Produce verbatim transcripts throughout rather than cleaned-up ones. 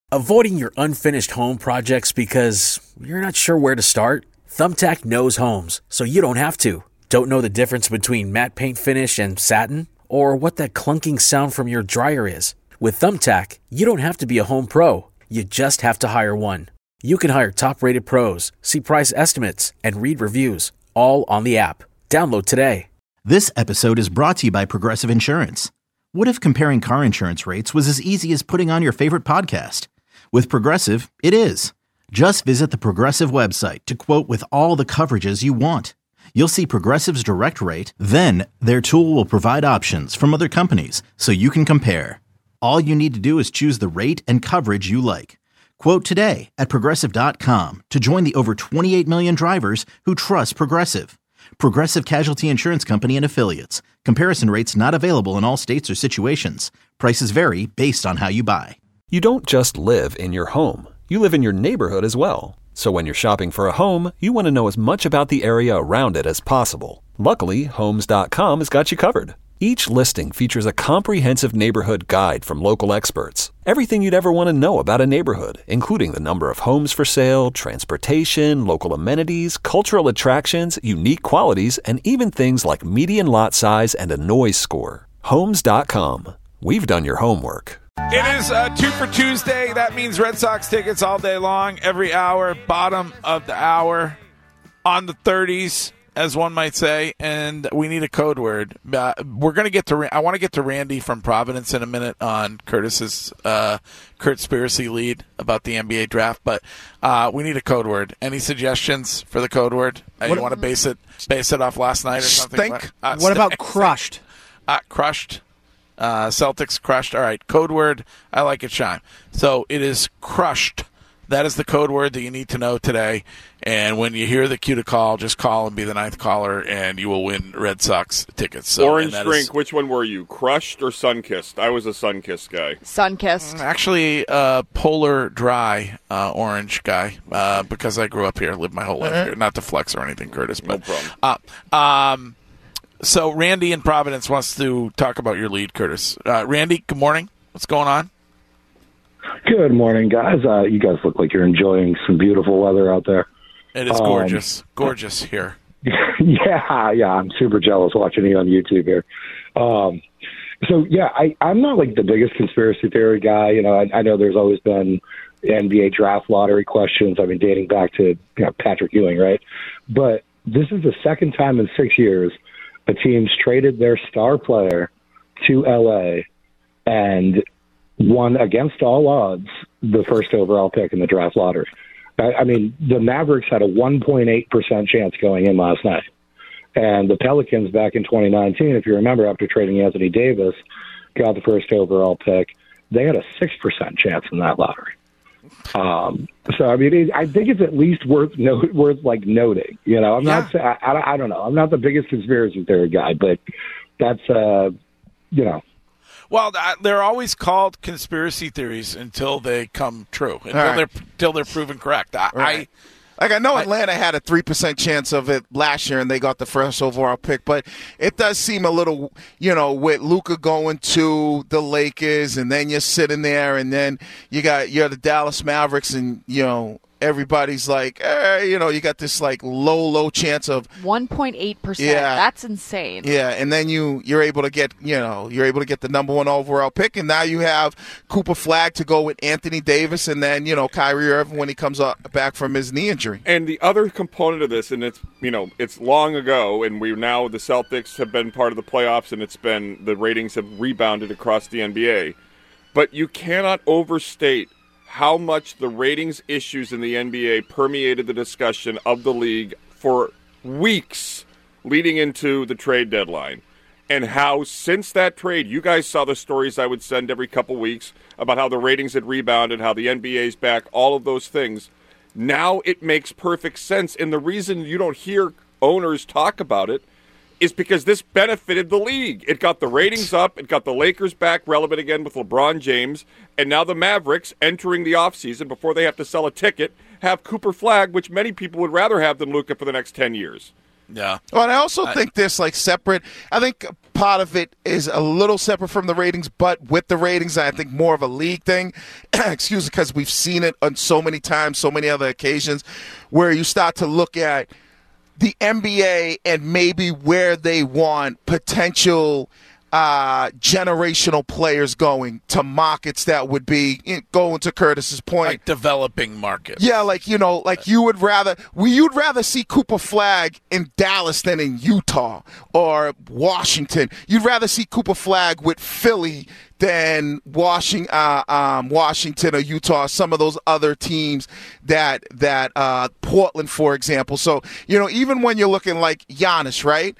Avoiding your unfinished home projects because you're not sure where to start? Thumbtack knows homes, so you don't have to. Don't know the difference between matte paint finish and satin? Or what that clunking sound from your dryer is? With Thumbtack, you don't have to be a home pro. You just have to hire one. You can hire top-rated pros, see price estimates, and read reviews, all on the app. Download today. This episode is brought to you by Progressive Insurance. What if comparing car insurance rates was as easy as putting on your favorite podcast? With Progressive, it is. Just visit the Progressive website to quote with all the coverages you want. You'll see Progressive's direct rate, then their tool will provide options from other companies so you can compare. All you need to do is choose the rate and coverage you like. Quote today at Progressive dot com to join the over twenty-eight million drivers who trust Progressive. Progressive Casualty Insurance Company and Affiliates. Comparison rates not available in all states or situations. Prices vary based on how you buy. You don't just live in your home. You live in your neighborhood as well. So when you're shopping for a home, you want to know as much about the area around it as possible. Luckily, Homes dot com has got you covered. Each listing features a comprehensive neighborhood guide from local experts. Everything you'd ever want to know about a neighborhood, including the number of homes for sale, transportation, local amenities, cultural attractions, unique qualities, and even things like median lot size and a noise score. Homes dot com. We've done your homework. It is uh, two for Tuesday. That means Red Sox tickets all day long, every hour, bottom of the hour, on the thirties, as one might say, and we need a code word. Uh, we're going to get to. I want to get to Randy from Providence in a minute on Curtis's uh, Kurtspiracy lead about the N B A draft, but uh, we need a code word. Any suggestions for the code word? Uh, you want to base it base it off last night or something? Stink. Uh, what stink. about crushed? Uh, crushed. Uh, Celtics crushed. All right, code word. I like it, Shime. So it is crushed. That is the code word that you need to know today. And when you hear the cue to call, just call and be the ninth caller, and you will win Red Sox tickets. So, Orange drink. Is, which one were you? Crushed or Sunkissed? I was a Sunkissed guy. Sunkissed. Actually, uh, polar dry uh, orange guy uh, because I grew up here, lived my whole life here. Not to flex or anything, Curtis. But, no problem. Uh, um. So Randy in Providence wants to talk about your lead, Curtis. Uh, Randy, good morning. What's going on? Good morning, guys. Uh, you guys look like you're enjoying some beautiful weather out there. It is um, gorgeous. Gorgeous here. Yeah, yeah. I'm super jealous watching you on YouTube here. Um, so, yeah, I, I'm not like the biggest conspiracy theory guy. You know, I, I know there's always been N B A draft lottery questions. I mean, dating back to you know, Patrick Ewing, right? But this is the second time in six years a team's traded their star player to L A and won against all odds the first overall pick in the draft lottery. I, I mean, the Mavericks had a one point eight percent chance going in last night. And the Pelicans back in twenty nineteen, if you remember, after trading Anthony Davis, got the first overall pick, they had a six percent chance in that lottery. Um, so I mean, it, I think it's at least worth note, worth like noting. You know, I'm yeah. not. I, I, I don't know. I'm not the biggest conspiracy theory guy, but that's uh, you know. Well, they're always called conspiracy theories until they come true, until right. they're until they're proven correct. I, right. I Like, I know Atlanta had a three percent chance of it last year, and they got the first overall pick, but it does seem a little, you know, with Luka going to the Lakers, and then you're sitting there, and then you got, you're the Dallas Mavericks, and, you know, everybody's like, eh, you know, you got this, like, low, low chance of one point eight percent. Yeah. That's insane. Yeah, and then you, you're able to get, you know, you're able to get the number one overall pick, and now you have Cooper Flagg to go with Anthony Davis, and then, you know, Kyrie Irving when he comes up, back from his knee injury. And the other component of this, and it's, you know, it's long ago, and we now, the Celtics have been part of the playoffs, and it's been, the ratings have rebounded across the N B A. But you cannot overstate how much the ratings issues in the N B A permeated the discussion of the league for weeks leading into the trade deadline. And how since that trade, you guys saw the stories I would send every couple weeks about how the ratings had rebounded, how the N B A's back, all of those things. Now it makes perfect sense. And the reason you don't hear owners talk about it is because this benefited the league. It got the ratings up. It got the Lakers back relevant again with LeBron James. And now the Mavericks, entering the offseason before they have to sell a ticket, have Cooper Flagg, which many people would rather have than Luka for the next ten years. Yeah. Well, and I also I, think this like separate. I think part of it is a little separate from the ratings, but with the ratings, I think more of a league thing. Excuse me, because we've seen it on so many times, so many other occasions, where you start to look at the N B A and maybe where they want potential uh, generational players going to markets that would be, going to Curtis's point, like developing markets. Yeah, like, you know, like you would rather, well, you'd rather see Cooper Flagg in Dallas than in Utah or Washington. You'd rather see Cooper Flagg with Philly than Washington, uh, um, Washington or Utah, some of those other teams that, that uh, Portland, for example. So, you know, even when you're looking like Giannis, right?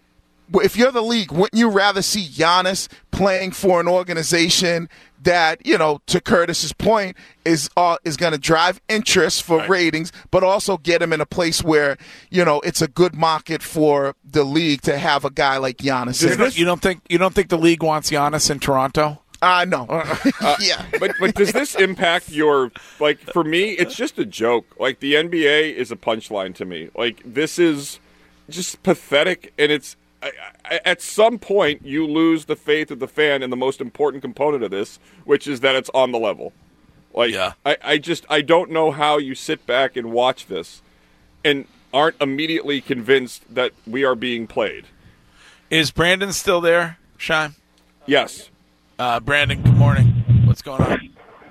If you're the league, wouldn't you rather see Giannis playing for an organization that, you know, to Curtis's point, is uh, is going to drive interest for right. ratings, but also get him in a place where, you know, it's a good market for the league to have a guy like Giannis. You don't, you don't think you don't think the league wants Giannis in Toronto? I uh, know. uh, yeah. But but does this impact your, like, for me, it's just a joke. Like, the N B A is a punchline to me. Like, this is just pathetic, and it's, I, I, at some point, you lose the faith of the fan in the most important component of this, which is that it's on the level. Like, yeah. I, I just, I don't know how you sit back and watch this and aren't immediately convinced that we are being played. Is Brandon still there, Shime? Yes. Uh, Brandon, good morning. What's going on?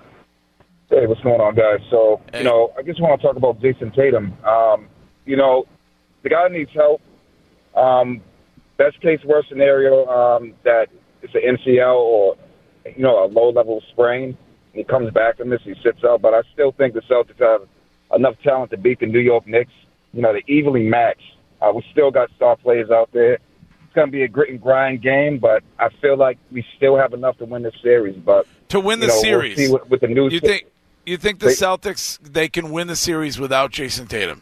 Hey, what's going on, guys? So, hey. you know, I just want to talk about Jason Tatum. Um, you know, the guy needs help. Um, Best case, worst scenario, um, that it's an M C L or, you know, a low-level sprain. He comes back from this, he sits out. But I still think the Celtics have enough talent to beat the New York Knicks. You know, they're evenly matched. Uh, we still got star players out there. It's going to be a grit and grind game, but I feel like we still have enough to win this series. But to win the you know, series, we'll see with, with the new you think you think the they, Celtics they can win the series without Jason Tatum?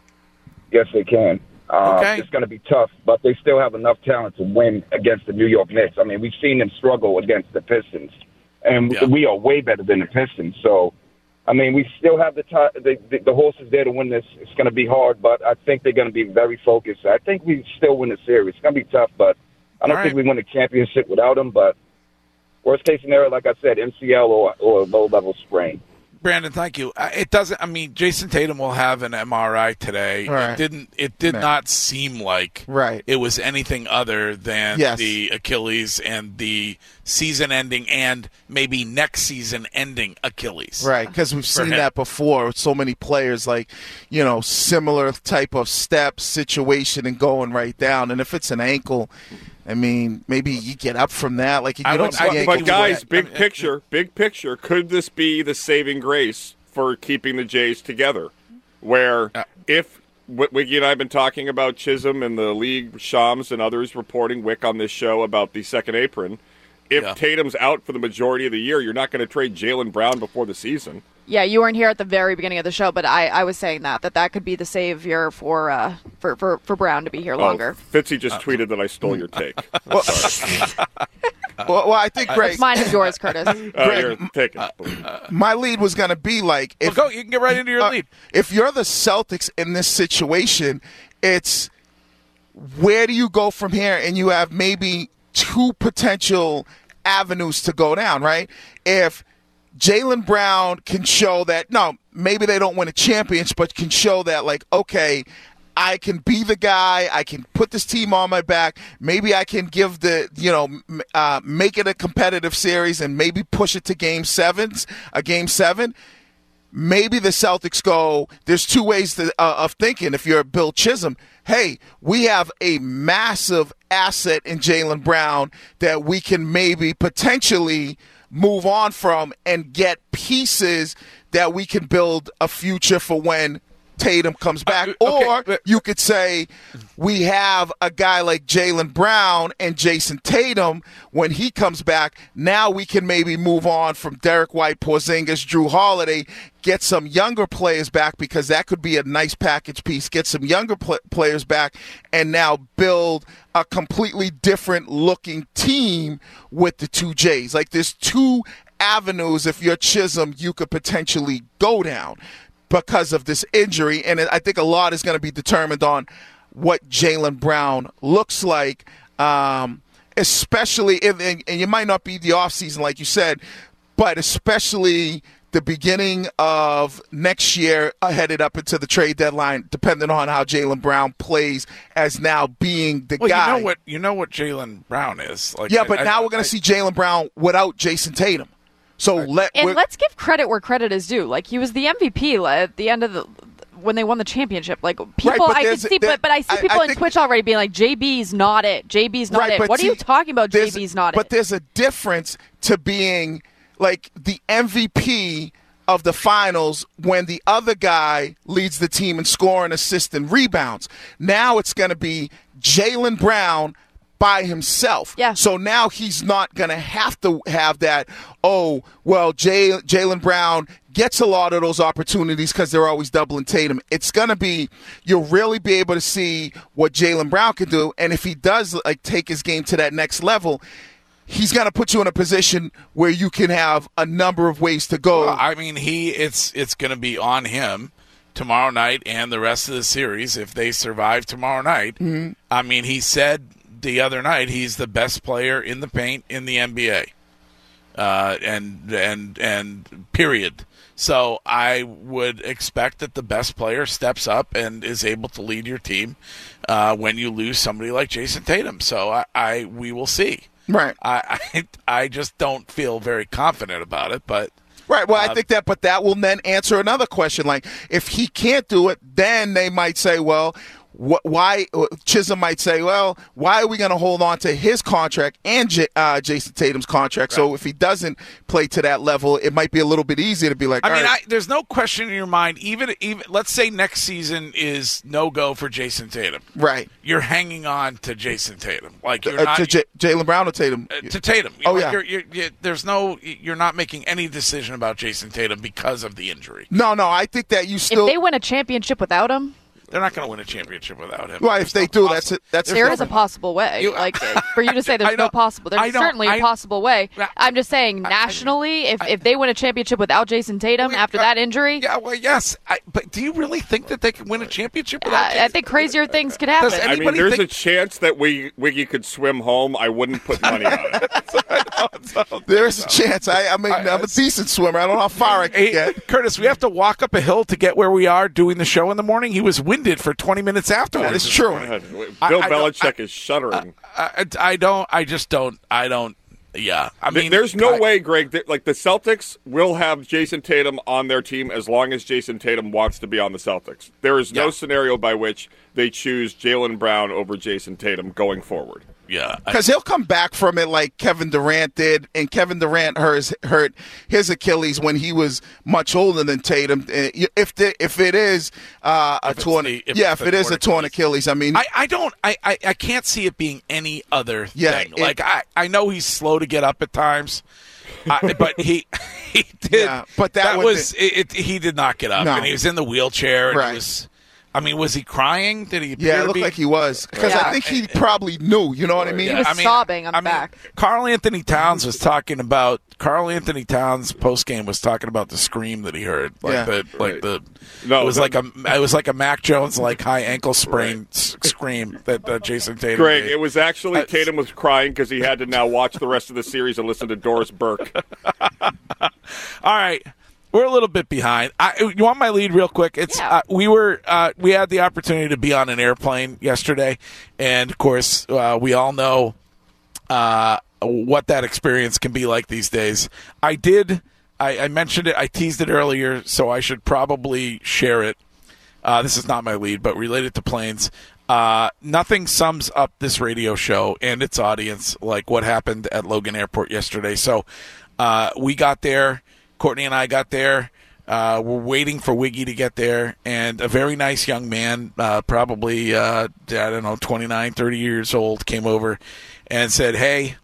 Yes, they can. Uh, okay. It's going to be tough, but they still have enough talent to win against the New York Knicks. I mean, we've seen them struggle against the Pistons, and yeah. we are way better than the Pistons. So, I mean, we still have the, t- the, the the horses there to win this. It's going to be hard, but I think they're going to be very focused. I think we still win the series. It's going to be tough, but I don't All think right. we win the championship without them. But worst case scenario, like I said, M C L or, or a low-level sprain. Brandon, thank you. Uh, it doesn't. I mean, Jason Tatum will have an M R I today. Right. It didn't. It did No. not seem like Right. it was anything other than Yes. the Achilles and the season-ending and maybe next season-ending Achilles. Right, because we've seen him. that before with so many players, like, you know, similar type of step, situation, and going right down. And if it's an ankle, I mean, maybe you get up from that. Like, you I don't would- see I- But, ankles but guys, wet. big I mean, picture, big picture, could this be the saving grace for keeping the Jays together? Where Uh, if W- Wiggy and I have been talking about Chisholm and the league, Shams and others reporting, Wick on this show about the second apron. If Yeah. Tatum's out for the majority of the year, you're not going to trade Jaylen Brown before the season. Yeah, you weren't here at the very beginning of the show, but I, I was saying that that that could be the savior for uh for, for, for Brown to be here longer. Oh, Fitzy just tweeted that I stole your take. Well, well, well, I think, Greg, It's mine and yours, Curtis. Uh, here, take it. my lead was going to be like, if, Well, go. You can get right into your uh, lead. if you're the Celtics in this situation, it's where do you go from here? And you have maybe two potential avenues to go down, right? If Jaylen Brown can show that, no, maybe they don't win a championship, but can show that, like, okay, I can be the guy. I can put this team on my back. Maybe I can give the, you know, m- uh, make it a competitive series and maybe push it to game sevens, a game seven. Maybe the Celtics go, there's two ways to, uh, of thinking if you're Bill Chisholm. Hey, we have a massive asset in Jaylen Brown that we can maybe potentially move on from and get pieces that we can build a future for when Tatum comes back. Uh, okay, or but- you could say we have a guy like Jaylen Brown and Jason Tatum when he comes back. Now we can maybe move on from Derek White, Porzingis, Drew Holiday, get some younger players back because that could be a nice package piece. Get some younger pl- players back and now build a completely different looking team with the two J's. Like there's two avenues if you're Chisholm you could potentially go down because of this injury, and I think a lot is going to be determined on what Jaylen Brown looks like, um, especially if, and, and it might not be the offseason like you said, but especially the beginning of next year, uh, headed up into the trade deadline, depending on how Jaylen Brown plays as now being the well, guy. You know what? You know what Jaylen Brown is. Like, yeah, but I, now I, we're going to I, see Jaylen Brown without Jason Tatum. So let and let's give credit where credit is due. Like he was the M V P at the end of the when they won the championship. Like people, right, I could see, but but I see people I, I on Twitch already being like, "J B's not it. J B's not right, it." What see, are you talking about? J B's not but it. But there's a difference to being like the M V P of the finals when the other guy leads the team in scoring, assists, and rebounds. Now it's going to be Jaylen Brown by himself. Yeah. So now he's not going to have to have that, oh, well, Jay, Jaylen Brown gets a lot of those opportunities because they're always doubling Tatum. It's going to be, you'll really be able to see what Jaylen Brown can do. And if he does like take his game to that next level, he's going to put you in a position where you can have a number of ways to go. Well, I mean, he it's it's going to be on him tomorrow night and the rest of the series if they survive tomorrow night. Mm-hmm. I mean, he said the other night he's the best player in the paint in the N B A, uh, and and and period. So I would expect that the best player steps up and is able to lead your team uh, when you lose somebody like Jason Tatum. So I, I we will see. Right. I, I I just don't feel very confident about it, but. Right. Well, uh, I think that, but that will then answer another question. Like, if he can't do it, then they might say, well, wh- why? Chisholm might say, well, why are we going to hold on to his contract and J- uh, Jason Tatum's contract? Right. So if he doesn't play to that level, it might be a little bit easier to be like, I mean, right. I, there's no question in your mind. Even even let's say next season is no go for Jason Tatum. Right. You're hanging on to Jason Tatum, like you're uh, not to J- Jaylen Brown or Tatum. Uh, to Tatum. Oh like yeah. You're, you're, you're, there's no. You're not making any decision about Jason Tatum because of the injury. No, no. I think that you still. If they win a championship without him, they're not going to win a championship without him. Well, if they no do, possible, that's it. That's there is a possible way. You, like for you to say there's no possible, there's certainly I, a possible way. I'm just saying I, nationally, I, if if they win a championship without Jason Tatum well, after uh, that injury, yeah, well, yes. I, but do you really think that they can win a championship without? uh, Jason I think crazier things could happen. Does I mean, there's think- a chance that we, Wiggy could swim home. I wouldn't put money on it. There is a chance. I, I mean, I, I'm a decent swimmer. I don't know how far I can hey, get. Curtis, we have to walk up a hill to get where we are doing the show in the morning. He was winded for twenty minutes afterwards. That is true. Bill I, I Belichick I, is shuddering. I, I, I don't. I just don't. I don't. Yeah. I mean, there's no I, way, Greg. That, like the Celtics will have Jason Tatum on their team as long as Jason Tatum wants to be on the Celtics. There is no yeah. scenario by which they choose Jaylen Brown over Jason Tatum going forward. Yeah, because he'll come back from it like Kevin Durant did, and Kevin Durant hurt, hurt his Achilles when he was much older than Tatum. If the, if it is uh, a torn, the, if yeah, if it is a torn Achilles, I mean, I, I don't, I, I, I can't see it being any other yeah, thing. It, like I, I know he's slow to get up at times, uh, but he he did. Yeah, but that, that was was it, it, he did not get up, no. and he was in the wheelchair. And right. It was, I mean, was he crying? Did he? Yeah, it looked be? like he was because yeah. I think he probably knew. You know what I mean? He was I mean, sobbing on I the mean, back. Karl Anthony Towns was talking about. Karl Anthony Towns post game was talking about the scream that he heard, like yeah. the like right. the. No, it was the, like a it was like a Mac Jones like high ankle sprain right. s- scream that uh, Jason Tatum. Greg, made. it was actually uh, Tatum was crying because he had to now watch the rest of the series and listen to Doris Burke. All right. We're a little bit behind. I, you want my lead real quick? It's yeah. uh, we were uh, we had the opportunity to be on an airplane yesterday, and of course uh, we all know uh, what that experience can be like these days. I did. I, I mentioned it. I teased it earlier, so I should probably share it. Uh, this is not my lead, but related to planes. Uh, nothing sums up this radio show and its audience like what happened at Logan Airport yesterday. So uh, we got there. Courtney and I got there. Uh, we're waiting for Wiggy to get there, and a very nice young man, uh, probably, uh, I don't know, twenty-nine, thirty years old, came over and said, hey,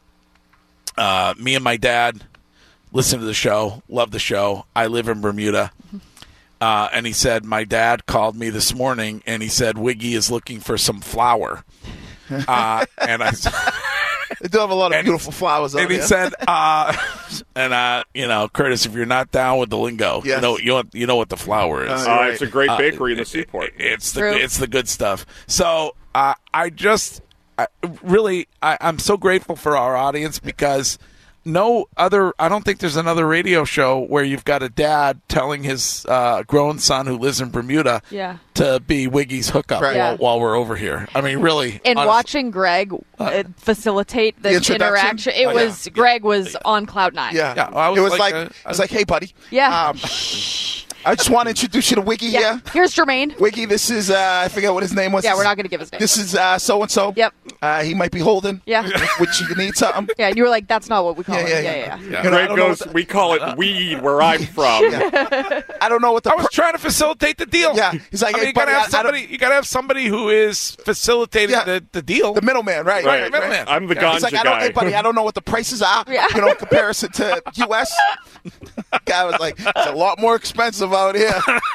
uh, me and my dad listen to the show, love the show. I live in Bermuda. Uh, and he said, my dad called me this morning, and he said, Wiggy is looking for some flour. Uh, and I They do have a lot of and, beautiful flowers out And he there. said, uh, and uh, you know, Curtis, if you're not down with the lingo, Yes. you know, you know, you know what the flower is. Uh, Uh, right. It's a great Uh, bakery in the seaport. It's the True. it's the good stuff. So uh, I just I, really I, I'm so grateful for our audience because no other I don't think there's another radio show where you've got a dad telling his uh, grown son who lives in Bermuda Yeah. to be Wiggy's hookup Right. while, Yeah. while we're over here. I mean, really. And honestly. watching Greg uh, facilitate The this introduction? interaction, it Oh, was yeah. Greg was on cloud nine. Yeah, Yeah, I was it was like, like, uh, it was like, hey, buddy. Yeah. Um, I just want to introduce you to Wiggy Yeah. here. Here's Jermaine. Wiggy, this is uh, I forget what his name was. Yeah, we're not going to give his name. This is uh, so and so. Yep. Uh, he might be holding. Yeah. Which you need something. Yeah, and you were like, that's not what we call Yeah, it. yeah, Yeah, yeah. yeah, yeah. Yeah. You know, I Greg don't know goes, what the- we call it weed where I'm from. I don't know what the I was per- trying to facilitate the deal. Yeah, he's like, I mean, hey, you gotta buddy, have I- I don't- somebody. You gotta have somebody who is facilitating Yeah. the, the deal. the middleman, right? Right, right, middleman. I'm the Yeah. He's like, ganja I don't, guy. hey, buddy, I don't know what the prices are. Yeah. You know, in comparison to U S Guy was like, it's a lot more expensive out here.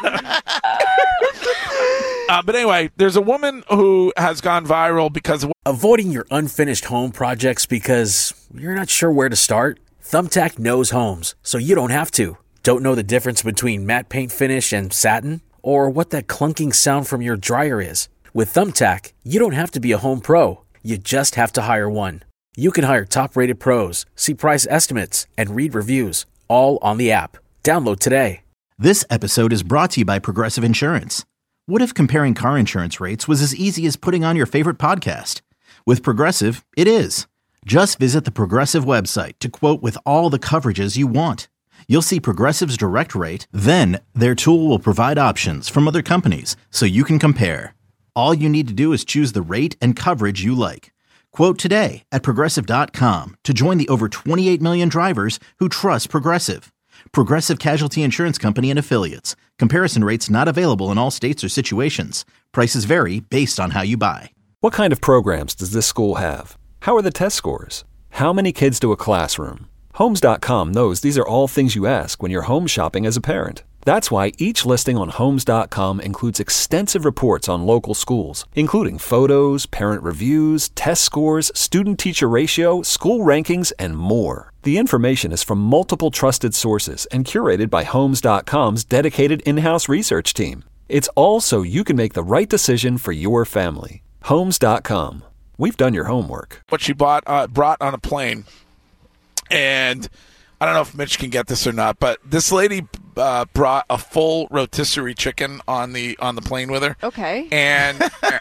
Uh, but anyway, there's a woman who has gone viral because of Avoiding your unfinished home projects because you're not sure where to start? Thumbtack knows homes, so you don't have to. Don't know the difference between matte paint finish and satin? Or what that clunking sound from your dryer is? With Thumbtack, you don't have to be a home pro. You just have to hire one. You can hire top-rated pros, see price estimates, and read reviews, all on the app. Download today. This episode is brought to you by Progressive Insurance. What if comparing car insurance rates was as easy as putting on your favorite podcast? With Progressive, it is. Just visit the Progressive website to quote with all the coverages you want. You'll see Progressive's direct rate, then their tool will provide options from other companies so you can compare. All you need to do is choose the rate and coverage you like. Quote today at Progressive dot com to join the over twenty-eight million drivers who trust Progressive. Progressive Casualty Insurance Company and Affiliates. Comparison rates not available in all states or situations. Prices vary based on how you buy. What kind of programs does this school have? How are the test scores? How many kids do a classroom? Homes dot com knows these are all things you ask when you're home shopping as a parent. That's why each listing on Homes dot com includes extensive reports on local schools, including photos, parent reviews, test scores, student-teacher ratio, school rankings, and more. The information is from multiple trusted sources and curated by Homes dot com's dedicated in-house research team. It's all so you can make the right decision for your family. Homes dot com. We've done your homework. what she bought uh, brought on a plane. And I don't know if Mitch can get this or not, but this lady uh, brought a full rotisserie chicken on the on the plane with her. Okay. And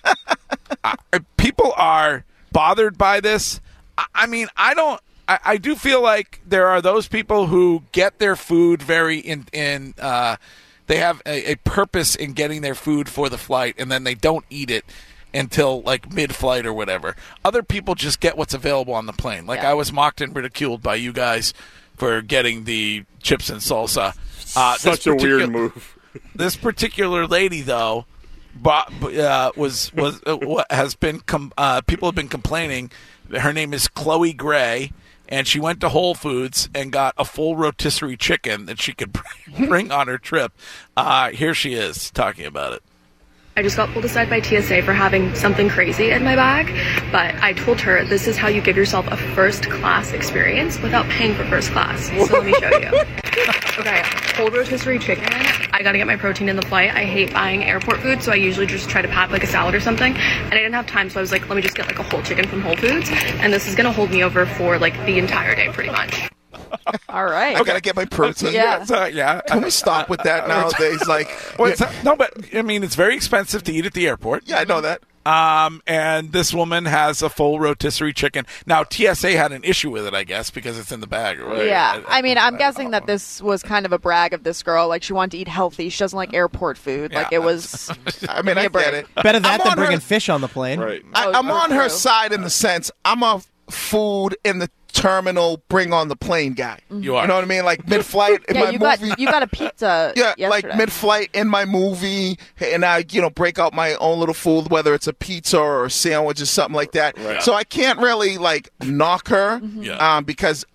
I, people are bothered by this. I, I mean, I don't. I, I do feel like there are those people who get their food very in in. Uh, they have a, a purpose in getting their food for the flight, and then they don't eat it until like mid-flight or whatever. Other people just get what's available on the plane. Like Yeah. I was mocked and ridiculed by you guys for getting the chips and salsa. Uh, this Such a particular- weird move. This particular lady, though, bought, uh, was was uh, what has been com- uh, people have been complaining. Her name is Chloe Gray, and she went to Whole Foods and got a full rotisserie chicken that she could bring, bring on her trip. Uh, here she is talking about it. I just got pulled aside by T S A for having something crazy in my bag, but I told her this is how you give yourself a first class experience without paying for first class. So let me show you. Okay, cold rotisserie chicken. I gotta get my protein in the flight. I hate buying airport food, so I usually just try to pack like a salad or something. And I didn't have time, so I was like, let me just get like a whole chicken from Whole Foods. And this is gonna hold me over for like the entire day pretty much. All right. I gotta get my protein. Yeah. So, yeah. Can we stop with that nowadays? Like, Well, it's not- no, but I mean, it's very expensive to eat at the airport. yeah, I know that. Um, and this woman has a full rotisserie chicken. Now, T S A had an issue with it, I guess, because it's in the bag. Or whatever. Yeah, I mean, I'm guessing that this was kind of a brag of this girl. Like, she wanted to eat healthy. She doesn't like airport food. Like, Yeah. it was. I mean, I Give me a get break. it. Better that I'm than on bringing her- fish on the plane. Right. I, Oh, I'm on her true. side in the sense I'm a food in the terminal, bring on the plane guy. You are. You know what I mean? Like mid-flight in Yeah, my you movie. got you got a pizza. Yeah, yesterday. like mid-flight in my movie, and I, you know, break out my own little food, whether it's a pizza or a sandwich or something like that. Right. So I can't really like knock her, Mm-hmm. Yeah. um, because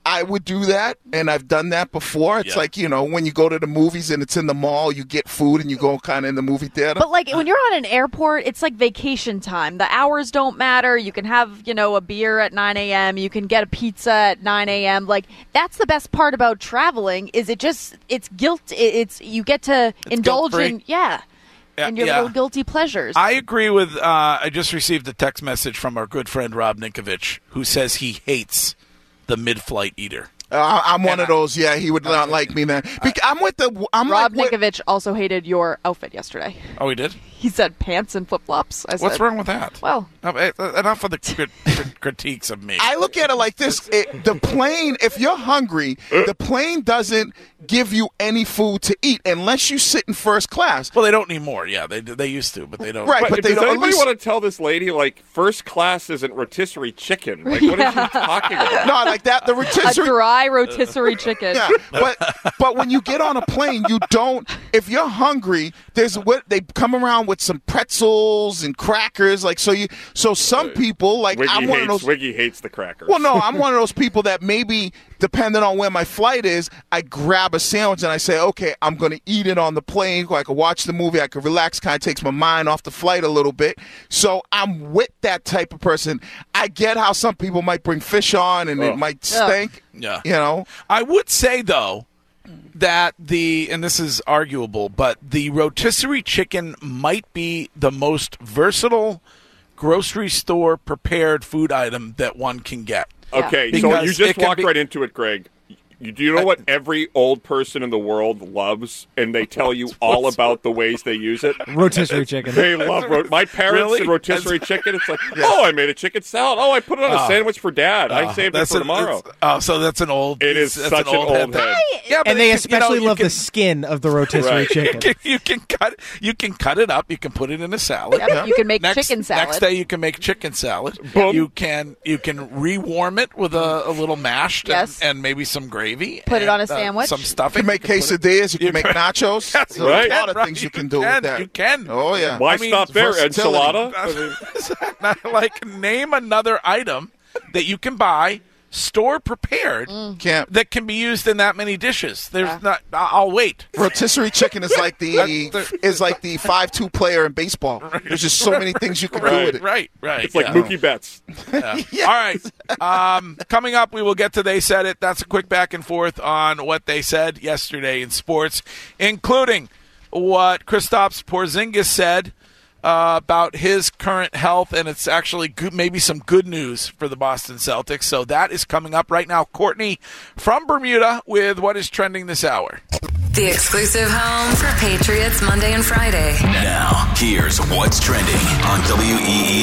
I would do that, and I've done that before. It's Yeah. like, you know, when you go to the movies and it's in the mall, you get food and you go kind of in the movie theater. But like when you're on an airport, it's like vacation time. The hours don't matter. You can have, you know, a beer at nine a.m. You can get a pizza at nine a.m. Like that's the best part about traveling is it just it's guilt. It's you get to It's indulge guilt-free. in yeah, Yeah, in your yeah. little guilty pleasures. I agree with. Uh, I just received a text message from our good friend Rob Ninkovich, who says he hates the mid-flight eater. Uh, I'm one And of those. Yeah, he would not like me then. Bec- I'm with the. I'm Rob like with- Ninkovich also hated your outfit yesterday. Oh, he did? He said pants and flip flops. What's wrong with that? Well, Uh, uh, enough of the crit- crit- critiques of me. I look at it like this: it, the plane. If you're hungry, the plane doesn't give you any food to eat unless you sit in first class. Well, they don't anymore. Yeah, they they used to, but they don't. Right, But, but they does don't. At anybody least, want to tell this lady like first class isn't rotisserie chicken? Like what is she talking about? no, like that. The a rotisserie. dry rotisserie chicken. Yeah, but but when you get on a plane, you don't. If you're hungry, there's what they come around with some pretzels and crackers. Like so, you so some people like Wiggy I'm one of hates, those. Wiggy hates the crackers. Well, no, I'm one of those people that maybe, depending on where my flight is, I grab a sandwich and I say, okay, I'm going to eat it on the plane. I can watch the movie. I can relax. Kind of takes my mind off the flight a little bit. So I'm with that type of person. I get how some people might bring fish on and it Ugh. might stink. Yeah. You know? I would say, though, that the, and this is arguable, but the rotisserie chicken might be the most versatile grocery store prepared food item that one can get. Okay, Yeah. so Because you it just can walked be- right into it, Greg. You, do you know what every old person in the world loves, and they tell you all about the ways they use it? Rotisserie chicken. They love ro- my parents Really? and rotisserie chicken. It's like, oh, I made a chicken salad. Oh, I put it on a Oh. sandwich for Dad. I Oh, saved it that's for an- tomorrow. it's- Oh, so that's an old. It is that's such an old head. Yeah, but And they you can- especially you know, you love can- the skin of the rotisserie Right. chicken. You can, you can cut. You can cut it up. You can put it in a salad. Yep, you can make next, chicken salad. Next day, you can make chicken salad. Boom. You can you can rewarm it with a, a little mashed Yes. and, and maybe some gravy. Put it and, on a uh, sandwich. some stuffing. You can make put it- quesadillas. You can you make can- nachos. That's There's right. a lot of Right. things you You can do can. with that. You can. Oh, yeah. Why I mean, stop there? versatility. Enchilada? like, name another item that you can buy store prepared Can't. that can be used in that many dishes. There's not. I- I'll wait. Rotisserie chicken is like the That's is like the five two player in baseball. There's just so many things you can do with it. Right, right. It's like yeah. Mookie Betts. Yeah. All right. Um, coming up, we will get to They Said It. That's a quick back and forth on what they said yesterday in sports, including what Kristaps Porzingis said uh, about his current health, and it's actually good, maybe some good news for the Boston Celtics. So that is coming up right now. Courtney from Bermuda with what is trending this hour. The exclusive home for Patriots Monday and Friday. Now, here's what's trending on W E E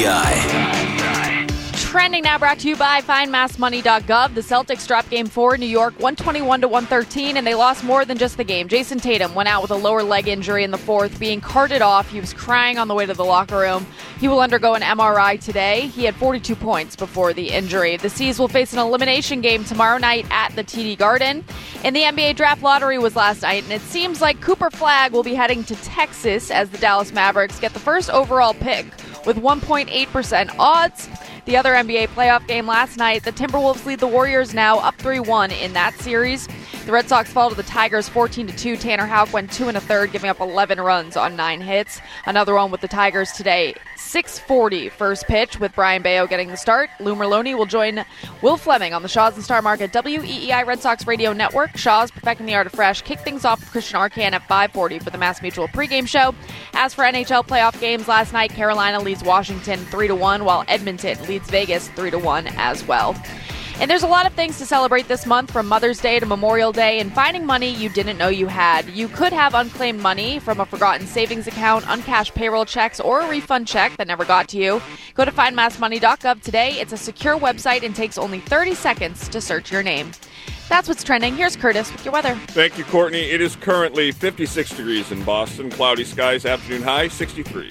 I. Trending now brought to you by find mass money dot gov. The Celtics dropped game four in New York, one twenty-one to one thirteen, and they lost more than just the game. Jason Tatum went out with a lower leg injury in the fourth, being carted off. He was crying on the way to the locker room. He will undergo an M R I today. He had forty-two points before the injury. The C's will face an elimination game tomorrow night at the T D Garden. And the N B A draft lottery was last night, and it seems like Cooper Flagg will be heading to Texas as the Dallas Mavericks get the first overall pick with one point eight percent odds. The other N B A playoff game last night, the Timberwolves lead the Warriors now up three one in that series. The Red Sox fall to the Tigers fourteen to two. Tanner Houck went two and a third, giving up eleven runs on nine hits. Another one with the Tigers today. six forty first pitch with Brian Bayo getting the start. Lou Merloni will join Will Fleming on the Shaw's and Star Market W E E I Red Sox Radio Network. Shaw's Perfecting the Art of Fresh kick things off with Christian Arcan at five forty for the Mass Mutual pregame show. As for N H L playoff games last night, Carolina leads Washington three to one, while Edmonton leads Vegas three to one as well. And there's a lot of things to celebrate this month, from Mother's Day to Memorial Day, and finding money you didn't know you had. You could have unclaimed money from a forgotten savings account, uncashed payroll checks, or a refund check that never got to you. Go to find mass money dot gov today. It's a secure website and takes only thirty seconds to search your name. That's what's trending. Here's Curtis with your weather. Thank you, Courtney. It is currently fifty-six degrees in Boston. Cloudy skies, afternoon high, sixty-three.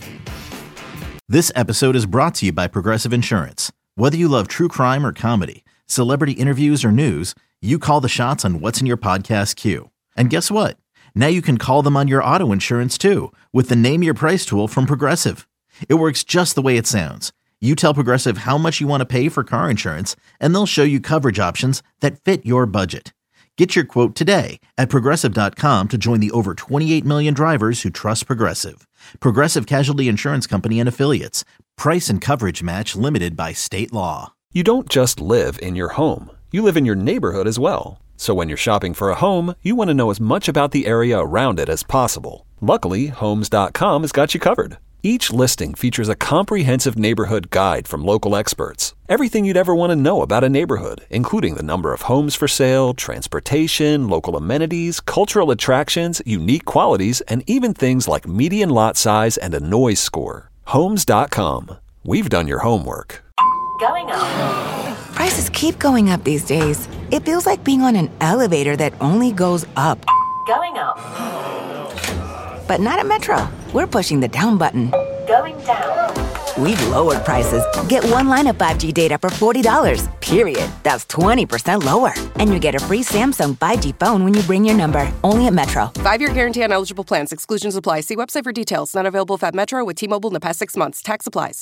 This episode is brought to you by Progressive Insurance. Whether you love true crime or comedy, celebrity interviews or news, you call the shots on what's in your podcast queue. And guess what? Now you can call them on your auto insurance too with the Name Your Price tool from Progressive. It works just the way it sounds. You tell Progressive how much you want to pay for car insurance, and they'll show you coverage options that fit your budget. Get your quote today at Progressive dot com to join the over twenty-eight million drivers who trust Progressive. Progressive Casualty Insurance Company and Affiliates. Price and coverage match limited by state law. You don't just live in your home. You live in your neighborhood as well. So when you're shopping for a home, you want to know as much about the area around it as possible. Luckily, Homes dot com has got you covered. Each listing features a comprehensive neighborhood guide from local experts. Everything you'd ever want to know about a neighborhood, including the number of homes for sale, transportation, local amenities, cultural attractions, unique qualities, and even things like median lot size and a noise score. Homes dot com. We've done your homework. Going up. Prices keep going up these days. It feels like being on an elevator that only goes up. Going up. But not at Metro. We're pushing the down button. Going down. We've lowered prices. Get one line of five G data for forty dollars, period. That's twenty percent lower. And you get a free Samsung five G phone when you bring your number. Only at Metro. Five-year guarantee on eligible plans. Exclusions apply. See website for details. Not available at Metro with T-Mobile in the past six months. Tax applies.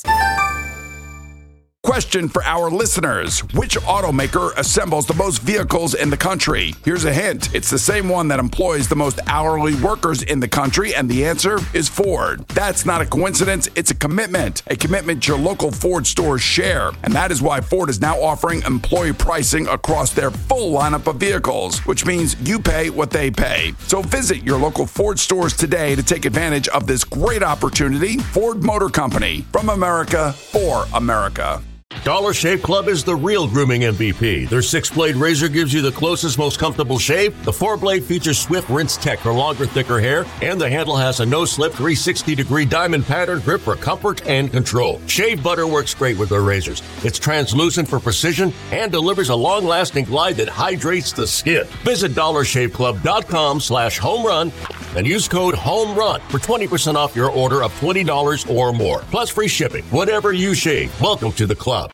Question for our listeners. Which automaker assembles the most vehicles in the country? Here's a hint. It's the same one that employs the most hourly workers in the country, and the answer is Ford. That's not a coincidence. It's a commitment. A commitment your local Ford stores share. And that is why Ford is now offering employee pricing across their full lineup of vehicles, which means you pay what they pay. So visit your local Ford stores today to take advantage of this great opportunity. Ford Motor Company. From America, for America. Dollar Shave Club is the real grooming M V P. Their six-blade razor gives you the closest, most comfortable shave. The four-blade features Swift Rinse Tech for longer, thicker hair, and the handle has a no-slip three sixty degree diamond pattern grip for comfort and control. Shave butter works great with their razors. It's translucent for precision and delivers a long-lasting glide that hydrates the skin. Visit dollar shave club dot com slash home run and use code HOMERUN for twenty percent off your order of twenty dollars or more, plus free shipping. Whatever you shave, welcome to the club.